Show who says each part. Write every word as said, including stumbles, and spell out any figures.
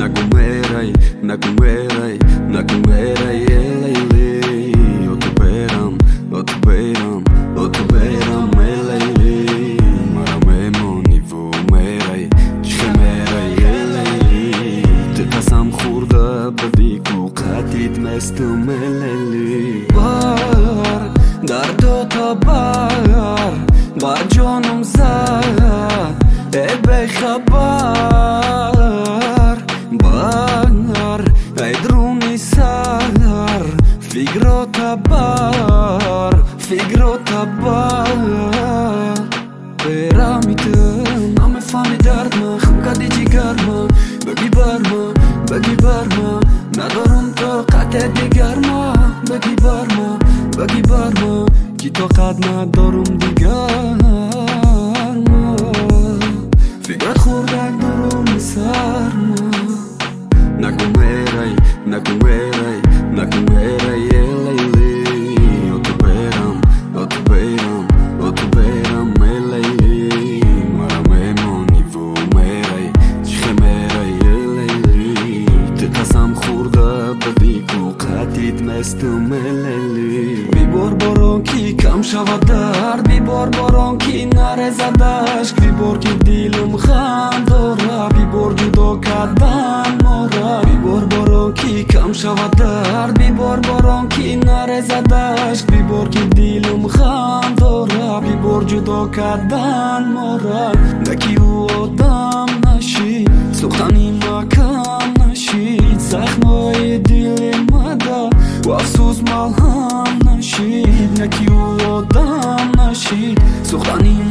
Speaker 1: نگو میری نگو میری نگو میری لیلی او تو برم او تو برم او تو برم لیلی مرا میمونی و میری چه میری لیلی تپسم خورده بدی کو قدید مستم لیلی بار در دو تا بار بر جانم زد ای بی خبر بار ای درونی سر فکر تبار فکر تبار برمیتم نمیفهمی درد من خون کردی جگر من بگی بر من بگی بر من ندارم طاقت دیگر من بگی بر من بگی بر من کی طاقت ندارم دیگر من فکرت خوردک درون سر من نگو میری نگو میری نگو میری لیلی او تو برم او تو برم او تو برم لیلی مرا میمونی و میری چه میری لیلی تپسم خورده بدی کو قدید مستم لیلی بیبار باران کی کم شود درد بیبار باران کی نرزد اشک بیبار کی دیلم خم داره بیبار جدا کردن ماره بیبار باران کی کم شود درد بیبار باران کی نرزد اشک بیبار کی دیلم خم داره بیبار جدا کردن ماره نکی او آدم نشی سخنی ما کم نشید زخمای دل مده و افسوس ملهم نشید نکی او آدم نشید سخنی